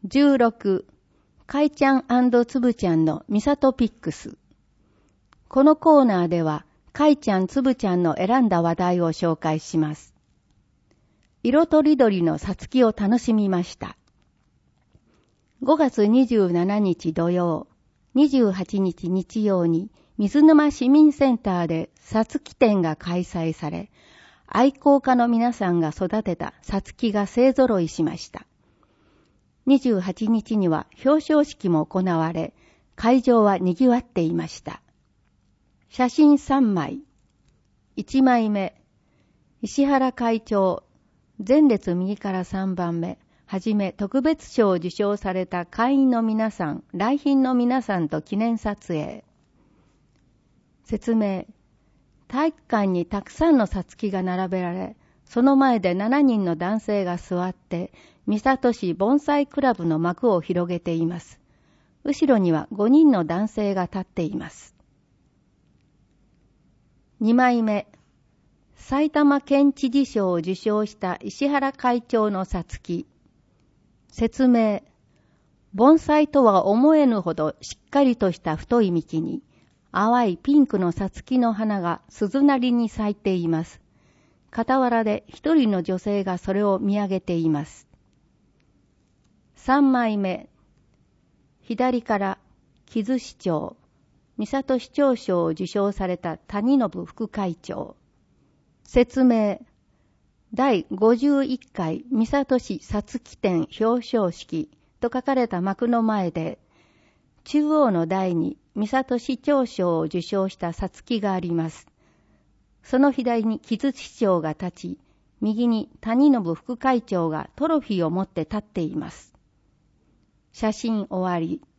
16、かいちゃん&つぶちゃんのみさとピックス。このコーナーでは、かいちゃんつぶちゃんの選んだ話題を紹介します。色とりどりのさつきを楽しみました。5月27日土曜、28日日曜に水沼市民センターでさつき展が開催され、愛好家の皆さんが育てたさつきが勢ぞろいしました。28日には表彰式も行われ、会場は賑わっていました。写真3枚。1枚目、石原会長、前列右から3番目、はじめ特別賞を受賞された会員の皆さん、来賓の皆さんと記念撮影。説明。体育館にたくさんのさつきが並べられ、その前で7人の男性が座って、三郷市盆栽クラブの幕を広げています。後ろには5人の男性が立っています。2枚目。埼玉県知事賞を受賞した石原会長のさつき。説明。盆栽とは思えぬほどしっかりとした太い幹に、淡いピンクのさつきの花が鈴なりに咲いています。傍らで一人の女性がそれを見上げています。3枚目。左から木津市長、三郷市長賞を受賞された谷信副会長。説明。第51回三郷市さつき展表彰式と書かれた幕の前で、中央の台に三郷市長賞を受賞したさつきがあります。その左に木津市長が立ち、右に谷信副会長がトロフィーを持って立っています。写真終わり。